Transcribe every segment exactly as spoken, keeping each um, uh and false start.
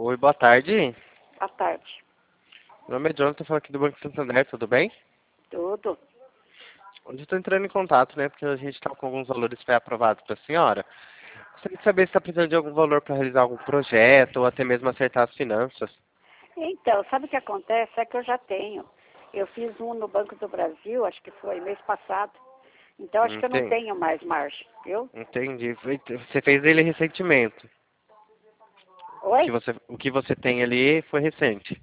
Oi, boa tarde. À tarde. Meu nome é Jonathan, falando aqui do Banco Santander, tudo bem? Tudo. Hoje eu estou entrando em contato, né, porque a gente está com alguns valores pré-aprovados para a senhora. Gostaria de saber se está precisando de algum valor para realizar algum projeto ou até mesmo acertar as finanças. Então, sabe o que acontece? É que eu já tenho. Eu fiz um no Banco do Brasil, acho que foi mês passado. Então, acho que eu não Entendi. tenho mais margem, viu? Entendi. Foi- Você fez ele recentemente. O que Oi? você, o que você tem ali foi recente.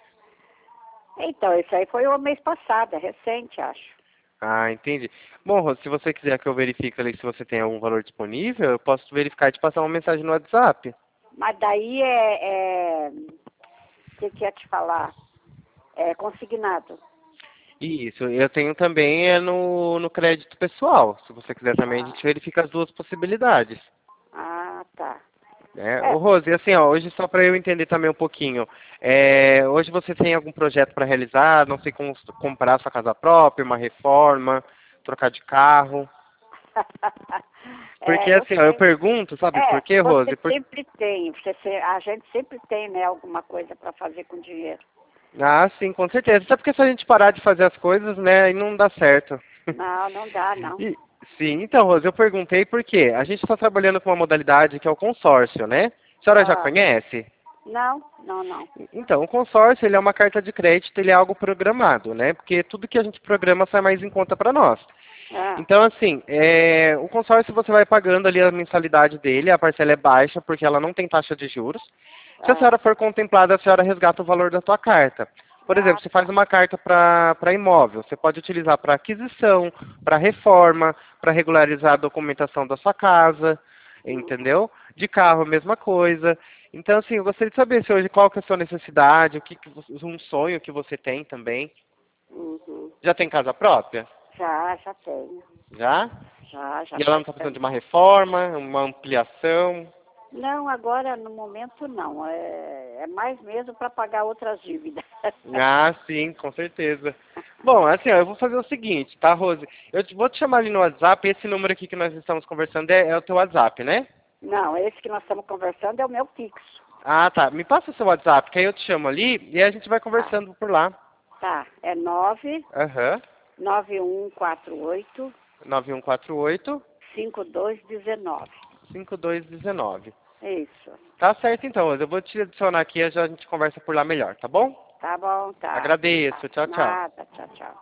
Então, isso aí foi o mês passado, é recente, acho. Ah, entendi. Bom, Rose, se você quiser que eu verifique ali se você tem algum valor disponível, eu posso verificar e te passar uma mensagem no WhatsApp. Mas daí é... é... O que que ia te falar? É consignado. Isso, eu tenho também é no, no crédito pessoal. Se você quiser também, a Ah, gente verifica as duas possibilidades. ah, tá. Né? Ô, É, Rose, assim, ó, hoje só para eu entender também um pouquinho, é, hoje você tem algum projeto para realizar? Não sei como comprar sua casa própria, uma reforma, trocar de carro? Porque é, eu assim, ó, eu sei. pergunto, sabe por É, quê, você Rose? Por... sempre tem, você, se- a gente sempre tem, né, alguma coisa para fazer com dinheiro. Ah, sim, com certeza. Até porque se a gente parar de fazer as coisas, né, aí não dá certo. Não, não dá, não. E, sim, então, Rose, eu perguntei por quê. A gente está trabalhando com uma modalidade que é o consórcio, né? A senhora já Ah, conhece? não, não, não. Então, o consórcio, ele é uma carta de crédito, ele é algo programado, né? Porque tudo que a gente programa sai mais em conta para nós. Ah, Então, assim, é, o consórcio você vai pagando ali a mensalidade dele, a parcela é baixa porque ela não tem taxa de juros. Se a ah, senhora for contemplada, a senhora resgata o valor da sua carta. Por exemplo, ah, você faz tá. uma carta para imóvel, você pode utilizar para aquisição, para reforma, para regularizar a documentação da sua casa, Uhum, entendeu? De carro, a mesma coisa. Então, assim, eu gostaria de saber se hoje qual que é a sua necessidade, o que, que você- um sonho que você tem também. uhum. Já tem casa própria? Já, já tenho. Já? Já, já E ela não faz está precisando de tempo. uma reforma, uma ampliação? Não, agora no momento não. É, é mais mesmo para pagar outras dívidas. Ah, sim, com certeza. Bom, assim, ó, eu vou fazer o seguinte, tá, Rose? Eu te- vou te chamar ali no WhatsApp, esse número aqui que nós estamos conversando é, é o teu WhatsApp, né? Não, esse que nós estamos conversando é o meu fixo. Ah, tá. Me passa o seu WhatsApp, que aí eu te chamo ali e a gente vai Tá, conversando por lá. tá. É nove Aham. nove um quatro oito nove um quatro oito, cinco dois um nove. cinco dois um nove. Isso. Tá certo então, Rose. Eu vou te adicionar aqui e já a gente conversa por lá melhor, tá bom? Tá bom, tá. Agradeço. Tchau, tchau. Nada, tchau, tchau.